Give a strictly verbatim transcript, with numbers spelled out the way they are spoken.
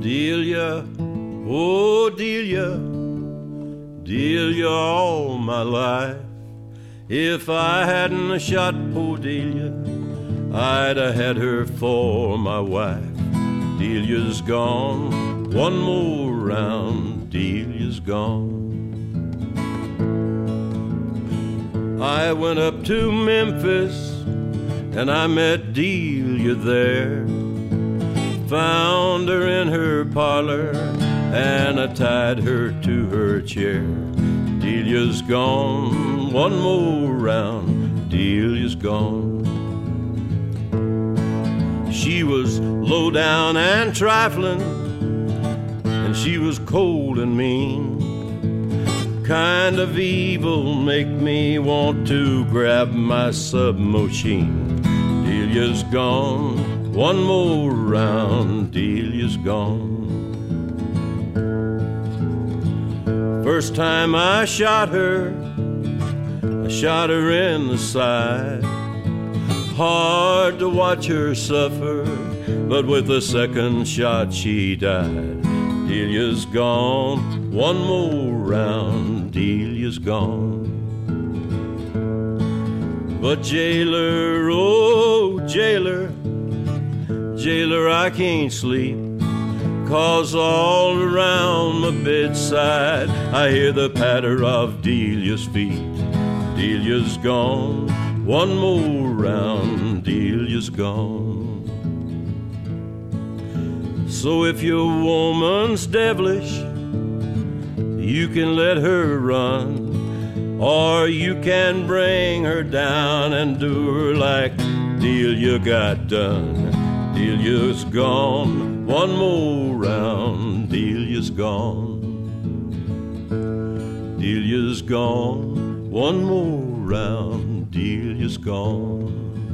Delia, oh Delia, Delia all my life. If I hadn't a shot poor Delia, I'd have had her for my wife. Delia's gone, one more round, Delia's gone. I went up to Memphis and I met Delia there. Found her in her parlor and I tied her to her chair. Delia's gone, one more round, Delia's gone. She was low down and trifling, and she was cold and mean. Kind of evil make me want to grab my submachine. Delia's gone, one more round, Delia's gone. First time I shot her, I shot her in the side. Hard to watch her suffer, but with the second shot she died. Delia's gone, one more round, Delia's gone. But jailer, oh jailer, jailer, I can't sleep, 'cause all around my bedside I hear the patter of Delia's feet. Delia's gone, one more round, Delia's gone. So if your woman's devilish, you can let her run, or you can bring her down and do her like Delia got done. Delia's gone, one more round, Delia's gone. Delia's gone, one more round, Delia's gone.